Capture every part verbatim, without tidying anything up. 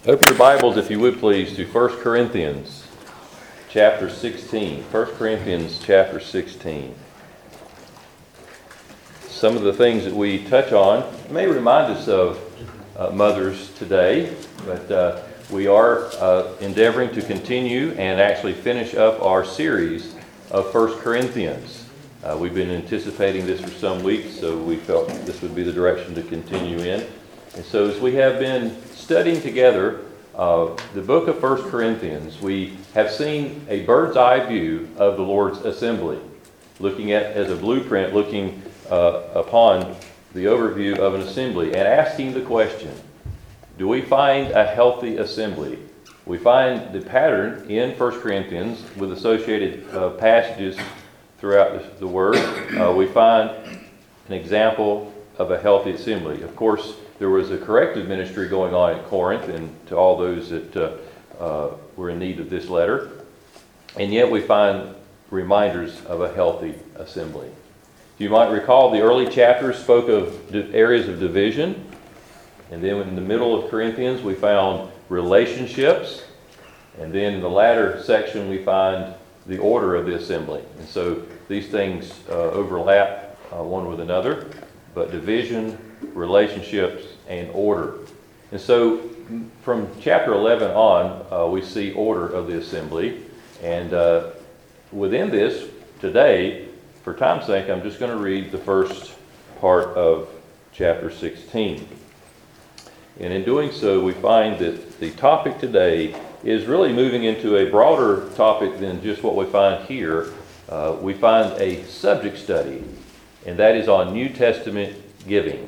Open your Bibles, if you would please, to First Corinthians chapter sixteen. First Corinthians chapter sixteen. Some of the things that we touch on may remind us of uh, mothers today, but uh, we are uh, endeavoring to continue and actually finish up our series of First Corinthians. Uh, we've been anticipating this for some weeks, so we felt this would be the direction to continue in. And so as we have been studying together uh, the book of First Corinthians, we have seen a bird's eye view of the Lord's assembly, looking at as a blueprint, looking uh, upon the overview of an assembly and asking the question, do we find a healthy assembly? We find the pattern in First Corinthians with associated uh, passages throughout the Word. Uh, we find an example of a healthy assembly. Of course, there was a corrective ministry going on at Corinth, and to all those that uh, uh, were in need of this letter. And yet we find reminders of a healthy assembly. You might recall the early chapters spoke of areas of division. And then in the middle of Corinthians, we found relationships. And then in the latter section, we find the order of the assembly. And so these things uh, overlap uh, one with another. But division, relationships, and order. And so from chapter eleven on, uh, we see order of the assembly. And uh, within this, today, for time's sake, I'm just going to read the first part of chapter sixteen. And in doing so, we find that the topic today is really moving into a broader topic than just what we find here. Uh, we find a subject study, and that is on New Testament giving.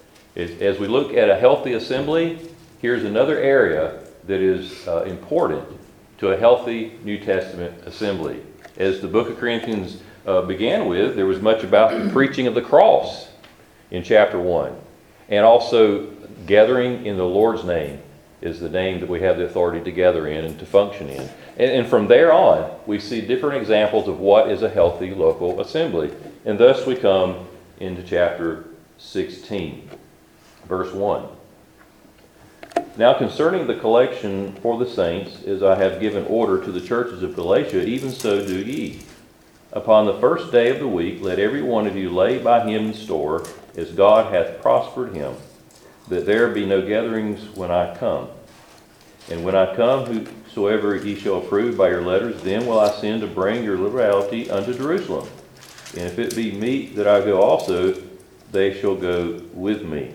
As we look at a healthy assembly, here's another area that is uh, important to a healthy New Testament assembly. As the book of Corinthians uh, began with, there was much about the preaching of the cross in chapter one. And also gathering in the Lord's name is the name that we have the authority to gather in and to function in. And, and from there on, we see different examples of what is a healthy local assembly. And thus we come into chapter sixteen. Verse one. Now concerning the collection for the saints, as I have given order to the churches of Galatia, even so do ye. Upon the first day of the week, let every one of you lay by him in store, as God hath prospered him, that there be no gatherings when I come. And when I come, whosoever ye shall approve by your letters, then will I send to bring your liberality unto Jerusalem. And if it be meet that I go also, they shall go with me.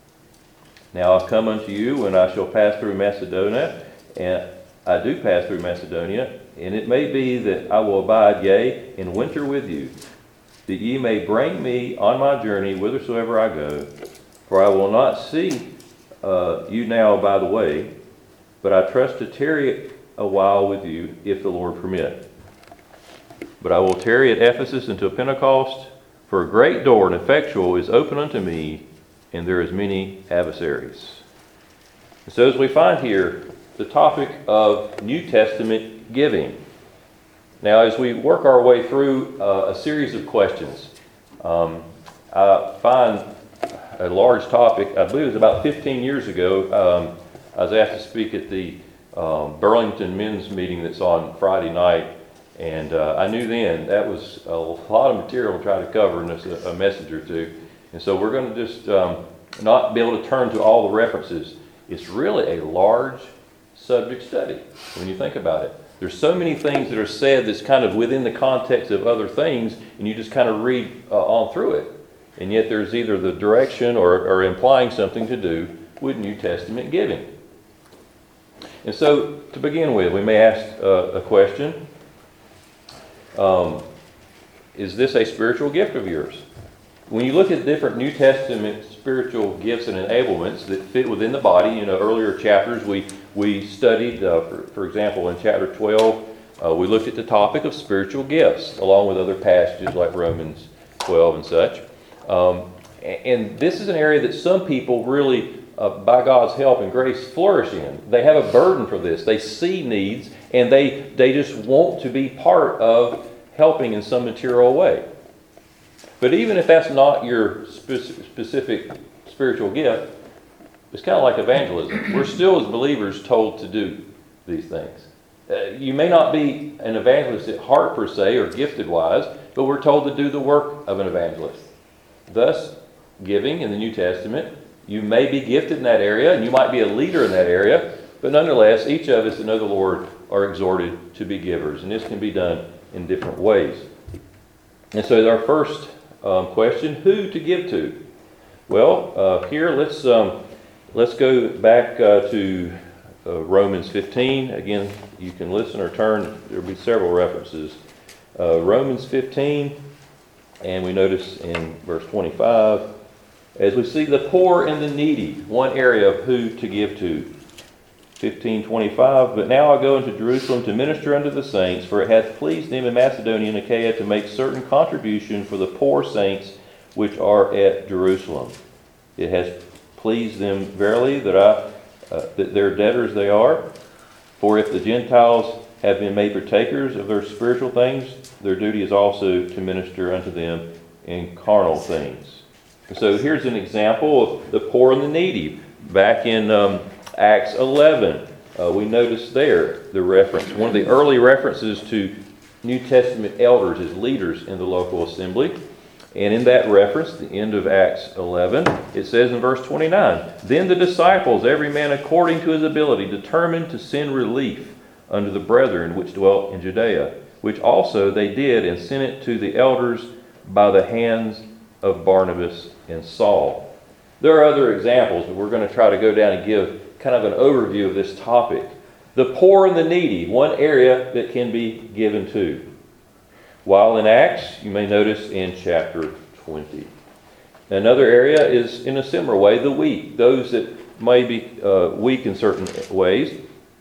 Now I come unto you when I shall pass through Macedonia, and I do pass through Macedonia, and it may be that I will abide, yea, in winter with you, that ye may bring me on my journey whithersoever I go. For I will not see uh, you now by the way, but I trust to tarry a while with you, if the Lord permit. But I will tarry at Ephesus until Pentecost, for a great door and effectual is open unto me, and there is many adversaries. And so as we find here, the topic of New Testament giving. Now as we work our way through uh, a series of questions, um, I find a large topic. I believe it was about fifteen years ago, um, I was asked to speak at the um, Burlington men's meeting that's on Friday night. And uh, I knew then that was a lot of material to try to cover in this, a, a message or two. And so we're going to just um, not be able to turn to all the references. It's really a large subject study when you think about it. There's so many things that are said that's kind of within the context of other things, and you just kind of read uh, on through it. And yet there's either the direction or, or implying something to do with New Testament giving. And so to begin with, we may ask uh, a question. Um, is this a spiritual gift of yours? When you look at different New Testament spiritual gifts and enablements that fit within the body, you know, earlier chapters we we studied, uh, for, for example, in chapter twelve, uh, we looked at the topic of spiritual gifts, along with other passages like Romans twelve and such. Um, and this is an area that some people really, uh, by God's help and grace, flourish in. They have a burden for this. They see needs, and they they just want to be part of helping in some material way. But even if that's not your spe- specific spiritual gift, It's kind of like evangelism. We're still, as believers, told to do these things. Uh, you may not be an evangelist at heart per se, or gifted-wise, but we're told to do the work of an evangelist. Thus, giving in the New Testament, you may be gifted in that area, and you might be a leader in that area, but nonetheless, each of us that know the Lord are exhorted to be givers, and this can be done in different ways. And so our first um, question, who to give to? Well, uh, here let's um, let's go back uh, to uh, Romans fifteen. Again, you can listen or turn. There will be several references. Uh, Romans fifteen, and we notice in verse twenty-five, as we see the poor and the needy, one area of who to give to. fifteen twenty-five, but now I go into Jerusalem to minister unto the saints, for it hath pleased them in Macedonia and Achaia to make certain contribution for the poor saints which are at Jerusalem. It has pleased them verily that I uh, that their debtors they are. For if the Gentiles have been made partakers of their spiritual things, their duty is also to minister unto them in carnal things. So here's an example of the poor and the needy. Back in um, Acts eleven, uh, we notice there the reference. One of the early references to New Testament elders as leaders in the local assembly. And in that reference, the end of Acts eleven, it says in verse twenty-nine, Then the disciples, every man according to his ability, determined to send relief unto the brethren which dwelt in Judea, which also they did, and sent it to the elders by the hands of Barnabas and Saul. There are other examples, but we're going to try to go down and give kind of an overview of this topic. The poor and the needy, one area that can be given to. While in Acts, you may notice in chapter twenty. Another area is in a similar way, the weak, those that may be uh, weak in certain ways.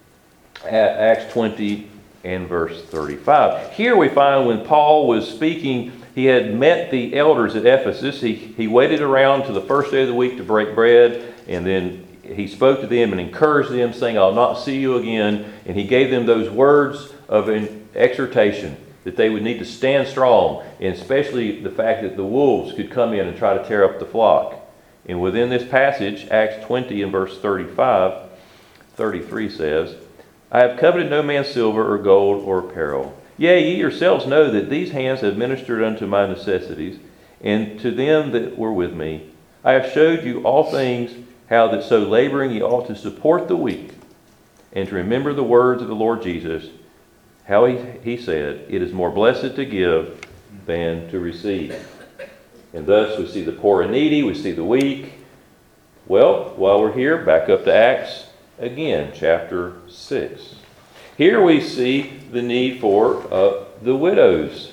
Acts twenty and verse thirty-five. Here we find when Paul was speaking, he had met the elders at Ephesus. He, he waited around to the first day of the week to break bread, and then he spoke to them and encouraged them, saying, I'll not see you again. And he gave them those words of an exhortation that they would need to stand strong, and especially the fact that the wolves could come in and try to tear up the flock. And within this passage, Acts twenty and verse thirty-five, thirty-three says, I have coveted no man's silver or gold or apparel. Yea, ye yourselves know that these hands have ministered unto my necessities, and to them that were with me. I have showed you all things, how that so laboring ye ought to support the weak, and to remember the words of the Lord Jesus, how he, he said, it is more blessed to give than to receive. And thus we see the poor and needy, we see the weak. Well, while we're here, back up to Acts again, chapter six. Here we see the need for uh, the widows.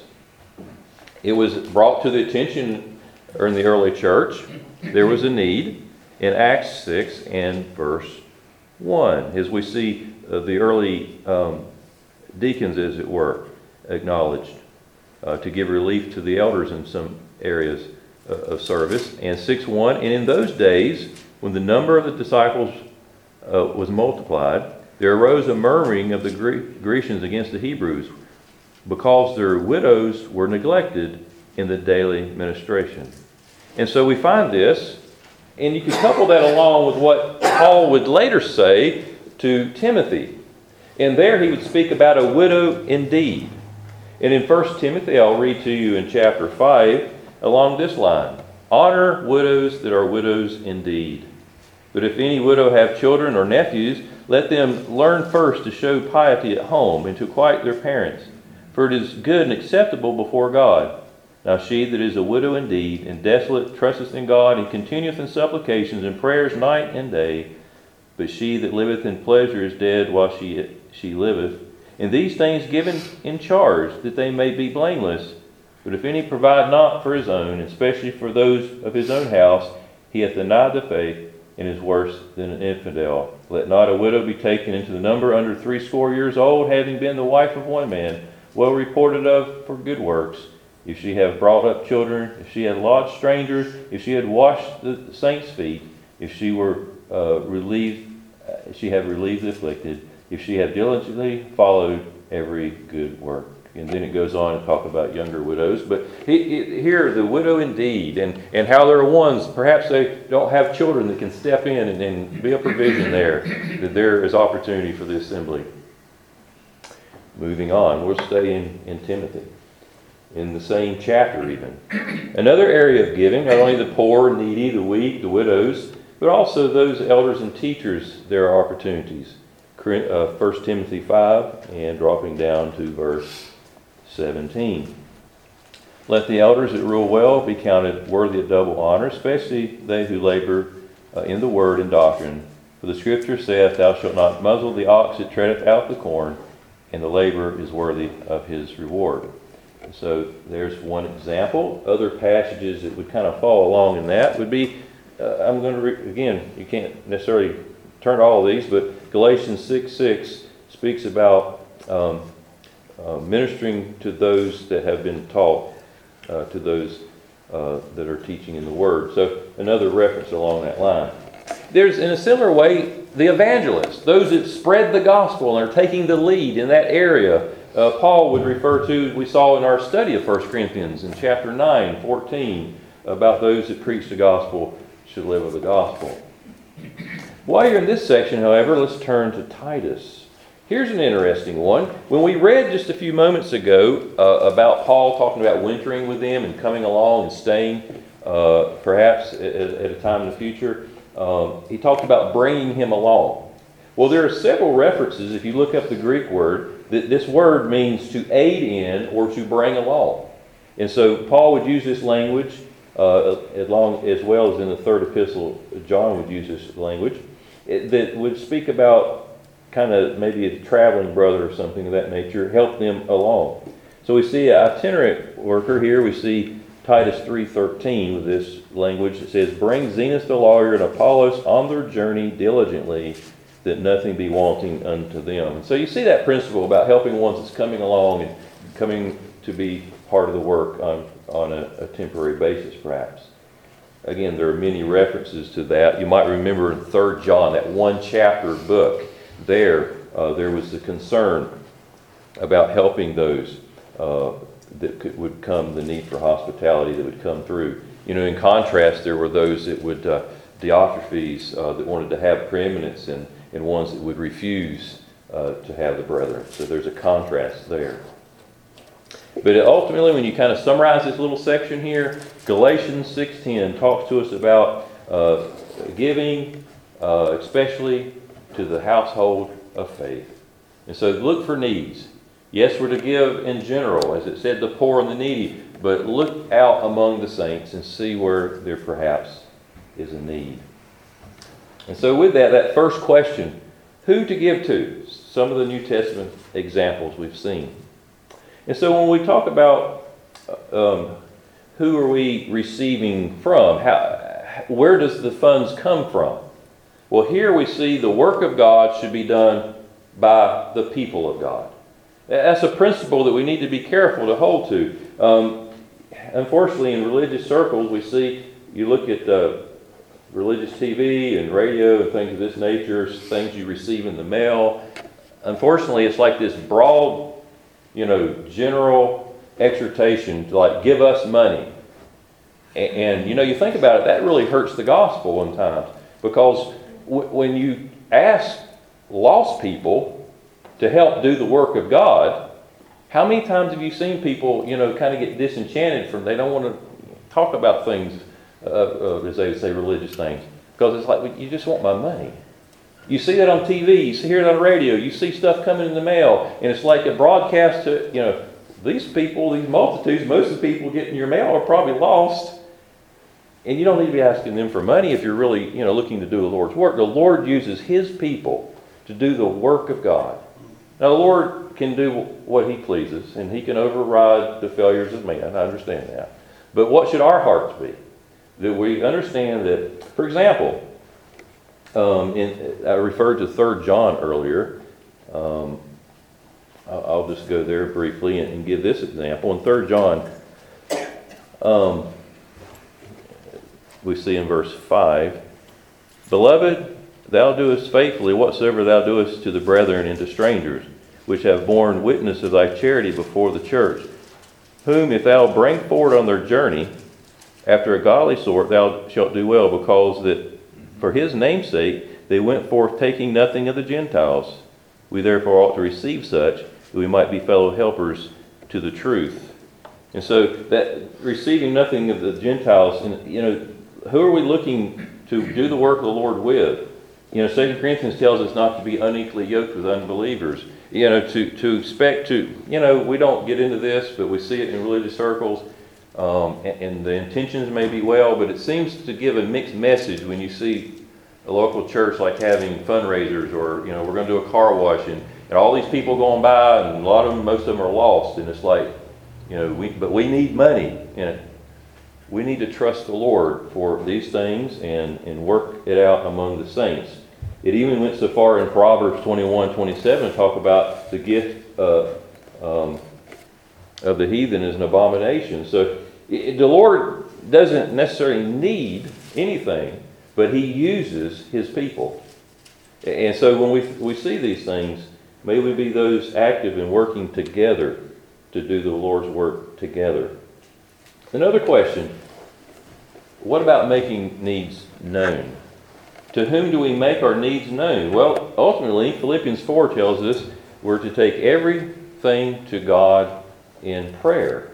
It was brought to the attention in the early church. There was a need in Acts six and verse one, as we see uh, the early um, deacons, as it were, acknowledged uh, to give relief to the elders in some areas uh, of service. And six one, and in those days, when the number of the disciples uh, was multiplied, there arose a murmuring of the Gre- Grecians against the Hebrews, because their widows were neglected in the daily ministration. And so we find this, and you can couple that along with what Paul would later say to Timothy. And there he would speak about a widow indeed. And in First Timothy, I'll read to you in chapter five, along this line. Honor widows that are widows indeed. But if any widow have children or nephews, let them learn first to show piety at home and to quiet their parents. For it is good and acceptable before God. Now she that is a widow indeed, and desolate, trusteth in God, and continueth in supplications and prayers night and day. But she that liveth in pleasure is dead while she she liveth. And these things given in charge, that they may be blameless. But if any provide not for his own, especially for those of his own house, he hath denied the faith, and is worse than an infidel. Let not a widow be taken into the number under threescore years old, having been the wife of one man, well reported of for good works. If she have brought up children, if she had lodged strangers, if she had washed the saints' feet, if she were uh, relieved, uh, she have relieved the afflicted, if she have diligently followed every good work. And then it goes on to talk about younger widows. But he, he, here, the widow indeed, and, and how there are ones, perhaps they don't have children that can step in and, and be a provision there, that there is opportunity for the assembly. Moving on, we'll stay in, in Timothy, in the same chapter even. Another area of giving, not only the poor, needy, the weak, the widows, but also those elders and teachers, there are opportunities. First Timothy five, and dropping down to verse seventeen. Let the elders that rule well be counted worthy of double honor, especially they who labor uh, in the word and doctrine. For the scripture saith, Thou shalt not muzzle the ox that treadeth out the corn, and the laborer is worthy of his reward. And so there's one example. Other passages that would kind of fall along in that would be, uh, I'm going to, re- again, you can't necessarily turn to all of these, but Galatians six six speaks about um, uh, ministering to those that have been taught, uh, to those uh, that are teaching in the Word. So another reference along that line. There's, in a similar way, the evangelists, those that spread the gospel and are taking the lead in that area. Uh, Paul would refer to, we saw in our study of First Corinthians in chapter nine, fourteen, about those that preach the gospel should live of the gospel. While you're in this section, however, let's turn to Titus. Here's an interesting one. When we read just a few moments ago uh, about Paul talking about wintering with them and coming along and staying uh, perhaps at, at a time in the future, um, he talked about bringing him along. Well, there are several references, if you look up the Greek word, that this word means to aid in or to bring along. And so Paul would use this language uh, as, long, as well as in the third epistle, John would use this language. It, that would speak about kind of maybe a traveling brother or something of that nature, help them along. So we see an itinerant worker here. We see Titus three thirteen with this language. It says, Bring Zenas the lawyer and Apollos on their journey diligently, that nothing be wanting unto them. And so you see that principle about helping ones that's coming along and coming to be part of the work on, on a, a temporary basis perhaps. Again, there are many references to that. You might remember in Third John, that one chapter book, there, uh, there was the concern about helping those uh, that could, would come, the need for hospitality that would come through. You know, in contrast, there were those that would, uh, Diotrephes, uh, that wanted to have preeminence, and, and ones that would refuse uh, to have the brethren. So there's a contrast there. But ultimately, when you kind of summarize this little section here, Galatians six ten talks to us about uh, giving, uh, especially to the household of faith. And so look for needs. Yes, we're to give in general, as it said, the poor and the needy, but look out among the saints and see where there perhaps is a need. And so with that, that first question, who to give to? Some of the New Testament examples we've seen. And so when we talk about um, who are we receiving from, how, where does the funds come from? Well, here we see the work of God should be done by the people of God. That's a principle that we need to be careful to hold to. Um, unfortunately, in religious circles, we see, you look at uh, religious T V and radio and things of this nature, things you receive in the mail. Unfortunately, it's like this broad, you know, general exhortation to like give us money. And, and you know, you think about it, that really hurts the gospel in times, because w- when you ask lost people to help do the work of God, how many times have you seen people, you know, kind of get disenchanted from, they don't want to talk about things, uh, uh, as they would say, religious things, because it's like, well, you just want my money. You see that on T V, you see, hear it on the radio, you see stuff coming in the mail, and it's like a broadcast to, you know, these people, these multitudes, most of the people getting your mail are probably lost, and you don't need to be asking them for money if you're really, you know, looking to do the Lord's work. The Lord uses His people to do the work of God. Now, the Lord can do what He pleases, and He can override the failures of man. I understand that. But what should our hearts be? That we understand that, for example, um, in, I referred to Third John earlier. Um, I'll, I'll just go there briefly and, and give this example. In Third John, um, we see in verse five, Beloved, Thou doest faithfully whatsoever thou doest to the brethren and to strangers. which have borne witness of thy charity before the church, whom if thou bring forward on their journey, after a godly sort, thou shalt do well, because that for his name's sake they went forth taking nothing of the Gentiles. We therefore ought to receive such, that we might be fellow helpers to the truth. And so that receiving nothing of the Gentiles, and you know, who are we looking to do the work of the Lord with? You know, Second Corinthians tells us not to be unequally yoked with unbelievers. You know, to, to expect to, you know, we don't get into this, but we see it in religious circles, um, and, and the intentions may be well, but it seems to give a mixed message when you see a local church like having fundraisers, or, you know, we're going to do a car wash, and, and all these people going by, and a lot of them, most of them are lost, and it's like, you know, we, but we need money, and we need to trust the Lord for these things and, and work it out among the saints. It even went so far in Proverbs twenty-one, twenty-seven to talk about the gift uh, um, of the heathen is an abomination. So it, the Lord doesn't necessarily need anything, but He uses His people. And so when we, we see these things, may we be those active in working together to do the Lord's work together. Another question, what about making needs known? To whom do we make our needs known? Well, ultimately, Philippians four tells us we're to take everything to God in prayer.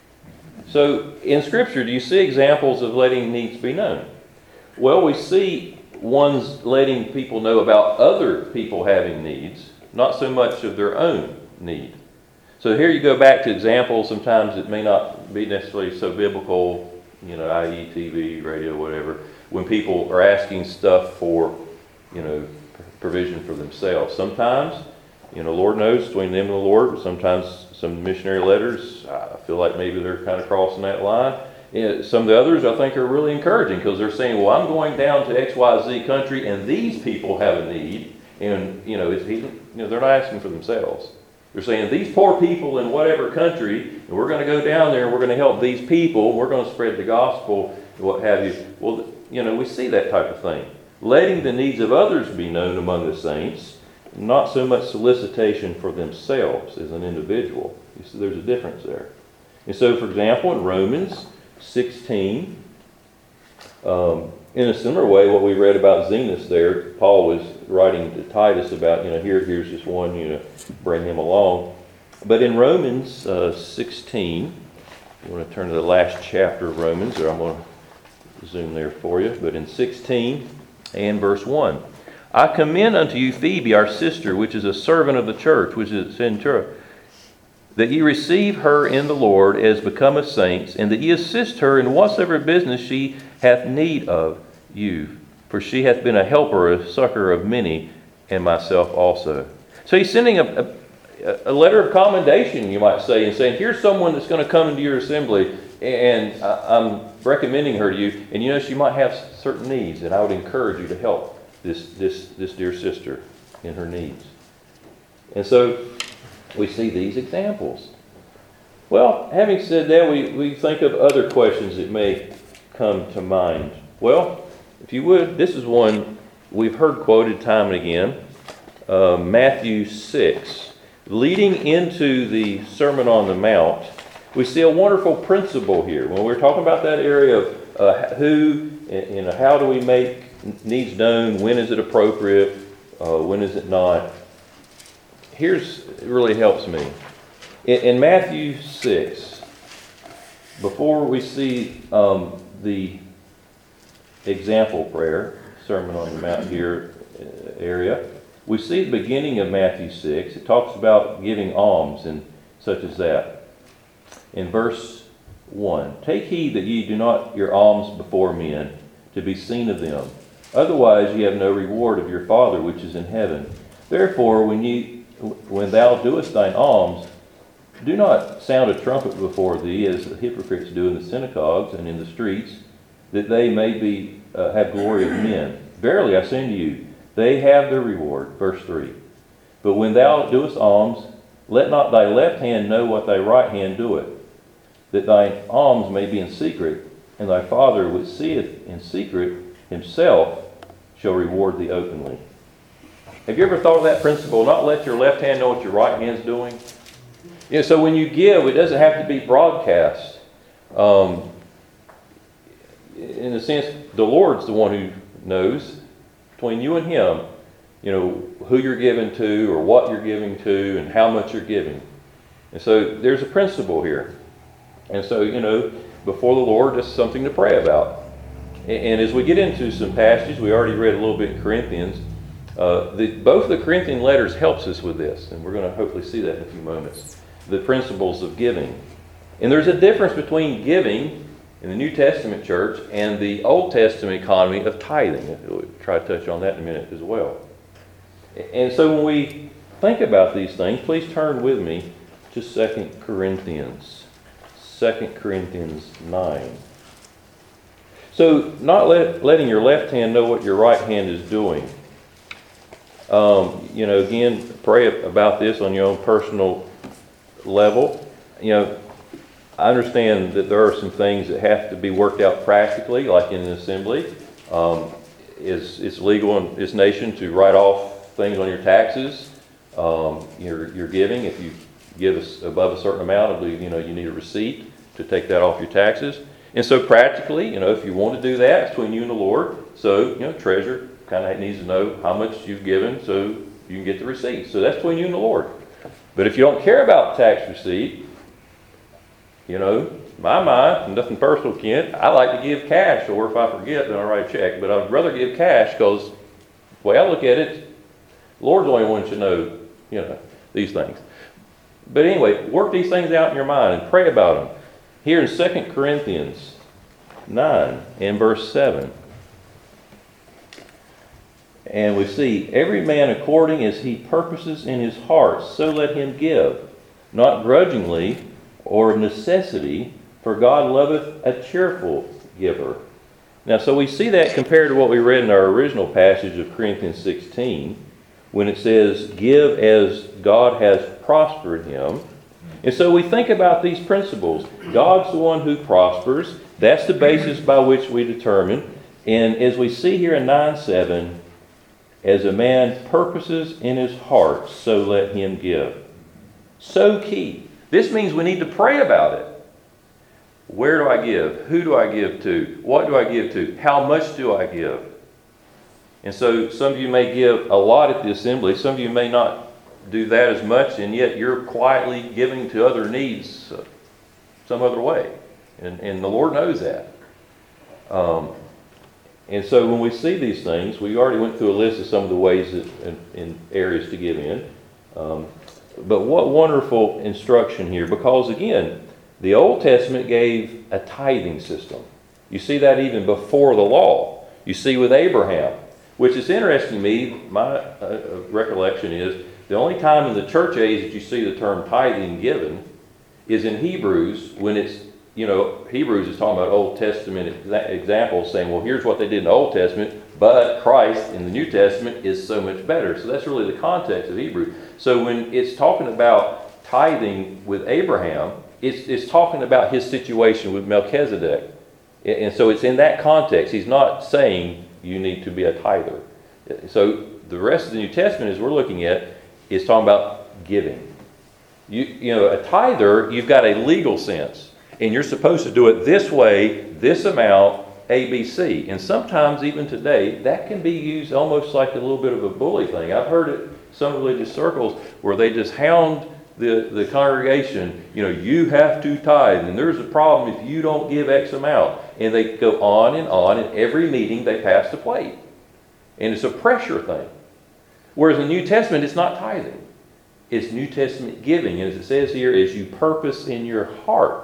So, in Scripture, do you see examples of letting needs be known? Well, we see ones letting people know about other people having needs, not so much of their own need. So here you go back to examples. Sometimes it may not be necessarily so biblical, you know, that is T V, radio, whatever, when people are asking stuff for, you know, provision for themselves. Sometimes, you know, Lord knows, between them and the Lord, but sometimes some missionary letters, I feel like maybe they're kind of crossing that line. You know, some of the others I think are really encouraging, because they're saying, well, I'm going down to X Y Z country and these people have a need. And, you know, it's, you know, they're not asking for themselves. They're saying these poor people in whatever country, and we're going to go down there and we're going to help these people. We're going to spread the gospel, what have you. Well, you know, we see that type of thing. Letting the needs of others be known among the saints, not so much solicitation for themselves as an individual. You see, there's a difference there. And so, for example, in Romans sixteen, um, in a similar way, what we read about Zenos there, Paul was writing to Titus about, you know, here, here's this one, you know, bring him along. But in Romans uh, sixteen, you want to turn to the last chapter of Romans, or I'm going to zoom there for you. But in sixteen and verse one, I commend unto you Phoebe, our sister, which is a servant of the church, which is in Centura, that ye receive her in the Lord as becometh saints, and that ye assist her in whatsoever business she hath need of you. For she hath been a helper, a succor of many, and myself also. So he's sending a, a, a letter of commendation, you might say, and saying, here's someone that's going to come into your assembly, and I, I'm recommending her to you, and you know she might have certain needs, and I would encourage you to help this, this, this dear sister in her needs. And so we see these examples. Well, having said that, we, we think of other questions that may come to mind. Well, if you would, this is one we've heard quoted time and again. Uh, Matthew six. Leading into the Sermon on the Mount, we see a wonderful principle here. When we're talking about that area of uh, who and, and how do we make needs known, when is it appropriate, uh, when is it not. Here's, it really helps me. In, in Matthew six, before we see um, the example prayer, Sermon on the Mount here uh, area, we see the beginning of Matthew six. It talks about giving alms and such as that. In verse one, take heed that ye do not your alms before men, to be seen of them. Otherwise ye have no reward of your Father which is in heaven. Therefore, when ye when thou doest thine alms, do not sound a trumpet before thee, as the hypocrites do in the synagogues and in the streets, that they may be uh, have glory of men. Verily I say unto you, they have their reward. Verse three. But when thou doest alms, let not thy left hand know what thy right hand doeth, that thine alms may be in secret, and thy Father which seeth in secret himself shall reward thee openly. Have you ever thought of that principle? Not let your left hand know what your right hand's doing. You know, so when you give, it doesn't have to be broadcast. Um, in a sense, the Lord's the one who knows between you and Him, you know, who you're giving to or what you're giving to and how much you're giving. And so there's a principle here. And so, you know, before the Lord, that's something to pray about. And, and as we get into some passages, we already read a little bit in Corinthians. Uh, the, both the Corinthian letters helps us with this, and we're going to hopefully see that in a few moments. The principles of giving. And there's a difference between giving in the New Testament church and the Old Testament economy of tithing. We'll try to touch on that in a minute as well. And so when we think about these things, please turn with me to Second Corinthians. Second Corinthians nine. So not let, letting your left hand know what your right hand is doing. Um, you know, again, pray about this on your own personal level. You know, I understand that there are some things that have to be worked out practically, like in an assembly. Um, it's, it's legal in this nation to write off things on your taxes. Um, you're, you're giving. If you give us above a certain amount, I believe, you know, you need a receipt to take that off your taxes. And so practically, you know, if you want to do that, it's between you and the Lord. So, you know, treasurer kind of needs to know how much you've given so you can get the receipt. So that's between you and the Lord. But if you don't care about tax receipt, you know, my mind, nothing personal, Kent, I like to give cash, or if I forget, then I'll write a check. But I'd rather give cash because the way I look at it, the Lord's the only one should know, you know, these things. But anyway, work these things out in your mind and pray about them. Here in Second Corinthians nine and verse seven. And we see, every man according as he purposes in his heart, so let him give, not grudgingly or of necessity, for God loveth a cheerful giver. Now, so we see that compared to what we read in our original passage of Corinthians sixteen, when it says, give as God has prospered him. And so we think about these principles. God's the one who prospers. That's the basis by which we determine. And as we see here in nine seven, as a man purposes in his heart, so let him give. So key. This means we need to pray about it. Where do I give? Who do I give to? What do I give to? How much do I give? And so some of you may give a lot at the assembly. Some of you may not do that as much, and yet you're quietly giving to other needs uh, some other way. And, and the Lord knows that. Um, and so when we see these things, we already went through a list of some of the ways that, in, in areas to give in. Um, but what wonderful instruction here, because again, the Old Testament gave a tithing system. You see that even before the law. You see with Abraham, which is interesting to me. My uh, recollection is the only time in the church age that you see the term tithing given is in Hebrews, when it's, you know, Hebrews is talking about Old Testament exa- examples saying, well, here's what they did in the Old Testament, but Christ in the New Testament is so much better. So that's really the context of Hebrews. So when it's talking about tithing with Abraham, it's, it's talking about his situation with Melchizedek. And so it's in that context. He's not saying you need to be a tither. So the rest of the New Testament, as we're looking at, is talking about giving. You, you know, a tither, you've got a legal sense. And you're supposed to do it this way, this amount, A, B, C. And sometimes, even today, that can be used almost like a little bit of a bully thing. I've heard it in some religious circles where they just hound the, the congregation, you know, you have to tithe, and there's a problem if you don't give X amount. And they go on and on, and every meeting they pass the plate. And it's a pressure thing. Whereas in the New Testament, it's not tithing. It's New Testament giving. And as it says here, is you purpose in your heart.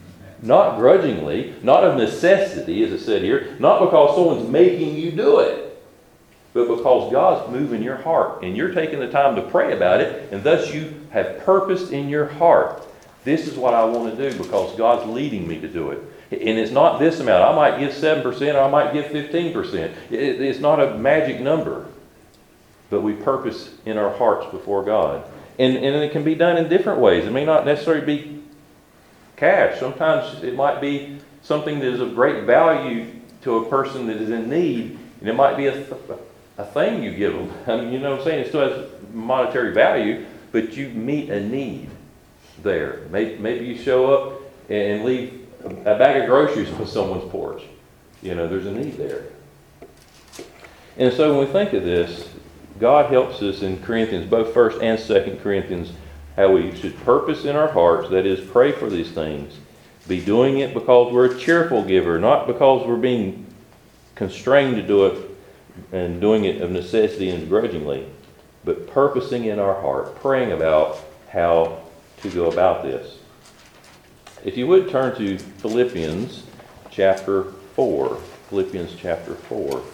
Not grudgingly, not of necessity, as it said here, not because someone's making you do it, but because God's moving your heart. And you're taking the time to pray about it, and thus you have purposed in your heart. This is what I want to do because God's leading me to do it. And it's not this amount. I might give seven percent, or I might give fifteen percent. It's not a magic number. But we purpose in our hearts before God. And, and it can be done in different ways. It may not necessarily be cash. Sometimes it might be something that is of great value to a person that is in need. And it might be a, th- a a thing you give them. I mean, you know what I'm saying? It still has monetary value, but you meet a need there. Maybe, maybe you show up and leave a bag of groceries on someone's porch. You know, there's a need there. And so when we think of this, God helps us in Corinthians, both First and Second Corinthians, how we should purpose in our hearts, that is, pray for these things. Be doing it because we're a cheerful giver, not because we're being constrained to do it and doing it of necessity and begrudgingly, but purposing in our heart, praying about how to go about this. If you would turn to Philippians chapter four. Philippians chapter four.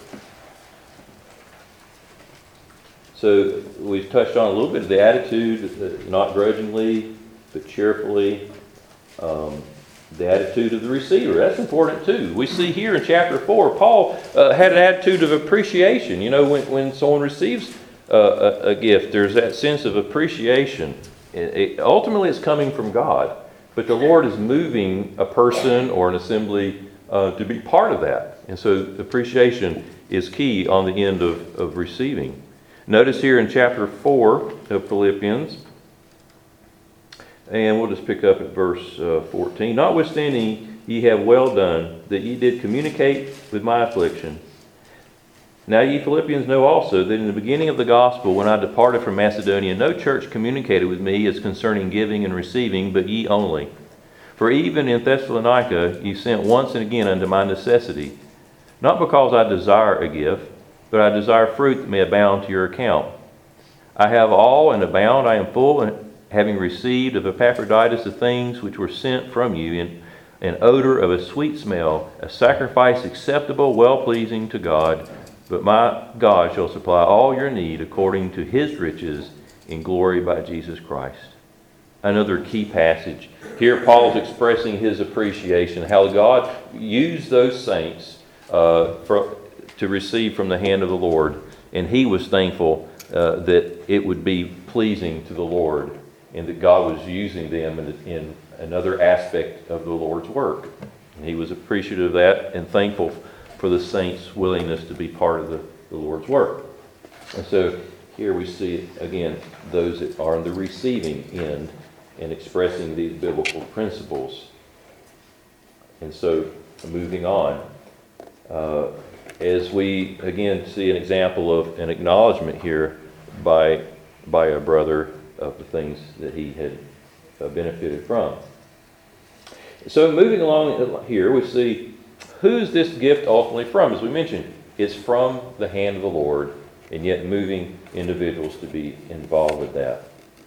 So we've touched on a little bit of the attitude, not grudgingly, but cheerfully. Um, the attitude of the receiver, that's important too. We see here in chapter four, Paul uh, had an attitude of appreciation. You know, when, when someone receives uh, a, a gift, there's that sense of appreciation. It, it, ultimately, it's coming from God. But the Lord is moving a person or an assembly uh, to be part of that. And so appreciation is key on the end of, of receiving. Notice here in chapter four of Philippians, and we'll just pick up at verse uh, fourteen. Notwithstanding, ye have well done, that ye did communicate with my affliction. Now ye Philippians know also that in the beginning of the gospel, when I departed from Macedonia, no church communicated with me as concerning giving and receiving, but ye only. For even in Thessalonica ye sent once and again unto my necessity, not because I desire a gift, but I desire fruit that may abound to your account. I have all and abound, I am full, and having received of Epaphroditus the things which were sent from you in an odor of a sweet smell, a sacrifice acceptable, well-pleasing to God. But my God shall supply all your need according to his riches in glory by Jesus Christ. Another key passage. Here Paul's expressing his appreciation, how God used those saints uh, for, to receive from the hand of the Lord. And he was thankful uh, that it would be pleasing to the Lord, and that God was using them in, in another aspect of the Lord's work. And he was appreciative of that and thankful for the saints' willingness to be part of the, the Lord's work. And so here we see, again, those that are on the receiving end and expressing these biblical principles. And so moving on, uh, as we, again, see an example of an acknowledgement here by, by a brother of the things that he had uh, benefited from. So moving along here, we see who's this gift ultimately from? As we mentioned, it's from the hand of the Lord, and yet moving individuals to be involved with that.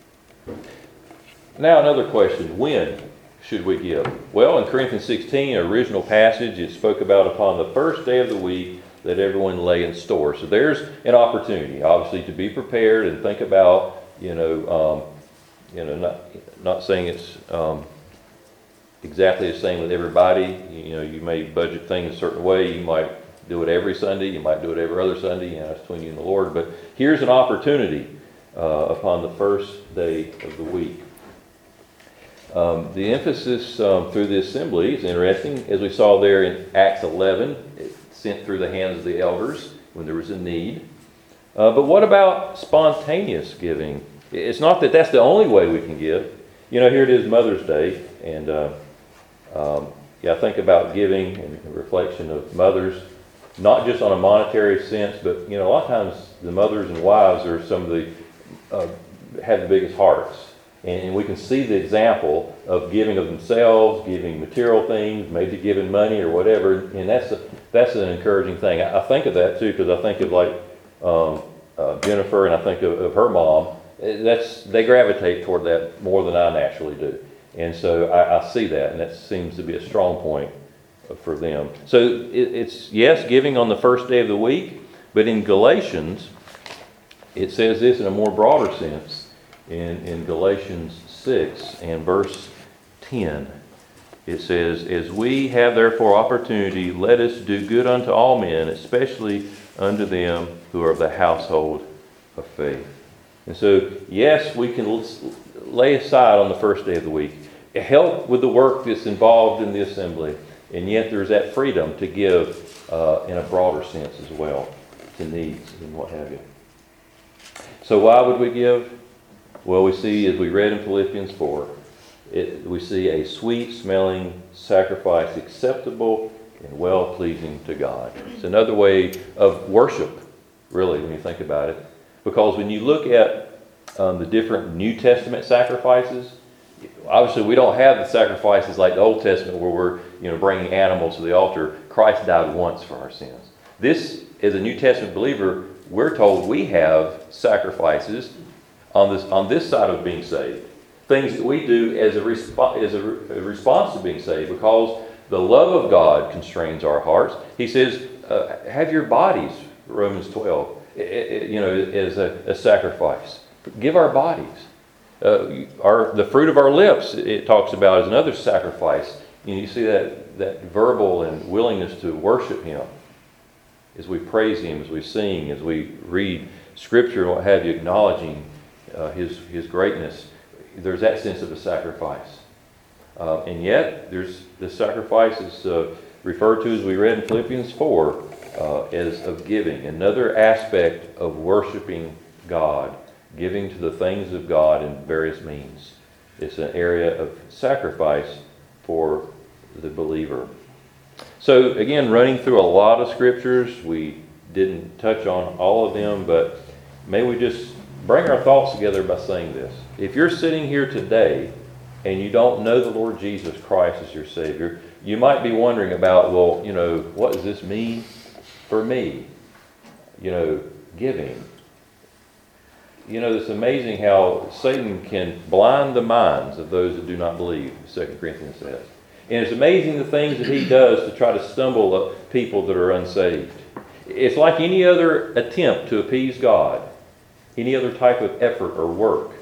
Now another question, when should we give? Well, in Corinthians sixteen, an original passage, it spoke about upon the first day of the week that everyone lay in store. So there's an opportunity, obviously, to be prepared and think about, you know, um, you know, not not saying it's um, exactly the same with everybody. You know, you may budget things a certain way. You might do it every Sunday. You might do it every other Sunday. You know, it's between you and the Lord. But here's an opportunity uh, upon the first day of the week. Um, the emphasis um, through the assembly is interesting. As we saw there in Acts eleven, it's sent through the hands of the elders when there was a need. Uh, but what about spontaneous giving? It's not that that's the only way we can give. You know, here it is Mother's Day, and uh, um, yeah, I think about giving and reflection of mothers, not just on a monetary sense, but, you know, a lot of times the mothers and wives are some of the, uh, have the biggest hearts. And we can see the example of giving of themselves, giving material things, maybe giving money or whatever. And that's a, that's an encouraging thing. I, I think of that too, because I think of like um, uh, Jennifer, and I think of, of her mom. That's they gravitate toward that more than I naturally do. And so I, I see that, and that seems to be a strong point for them. So it, it's, yes, giving on the first day of the week, but in Galatians, it says this in a more broader sense. In, in Galatians six and verse ten, it says, "As we have therefore opportunity, let us do good unto all men, especially unto them who are of the household of faith." And so, yes, we can lay aside on the first day of the week, help with the work that's involved in the assembly, and yet there's that freedom to give uh, in a broader sense as well, to needs and what have you. So why would we give? Well, we see, as we read in Philippians four, it, we see a sweet-smelling sacrifice, acceptable and well-pleasing to God. It's another way of worship, really, when you think about it. Because when you look at um, the different New Testament sacrifices, obviously we don't have the sacrifices like the Old Testament where we're you know bringing animals to the altar. Christ died once for our sins. This, as a New Testament believer, we're told we have sacrifices on this on this side of being saved. Things that we do as a, resp- as a, re- a response to being saved, because the love of God constrains our hearts. He says, uh, have your bodies, Romans twelve, it, it, you know, as a, a sacrifice. Give our bodies. Uh, our the fruit of our lips, it talks about as another sacrifice. You know, you see that, that verbal and willingness to worship Him as we praise Him, as we sing, as we read Scripture and what have you, acknowledging uh, His His greatness. There's that sense of a sacrifice. Uh, and yet, there's the sacrifice is uh, referred to, as we read in Philippians four, uh, as of giving. Another aspect of worshiping God, giving to the things of God in various means. It's an area of sacrifice for the believer. So again, running through a lot of scriptures, we didn't touch on all of them, but may we just bring our thoughts together by saying this. If you're sitting here today and you don't know the Lord Jesus Christ as your Savior, you might be wondering about, well, you know, what does this mean for me? You know, giving. You know, it's amazing how Satan can blind the minds of those that do not believe, Second Corinthians says. And it's amazing the things that he does to try to stumble up people that are unsaved. It's like any other attempt to appease God, any other type of effort or work.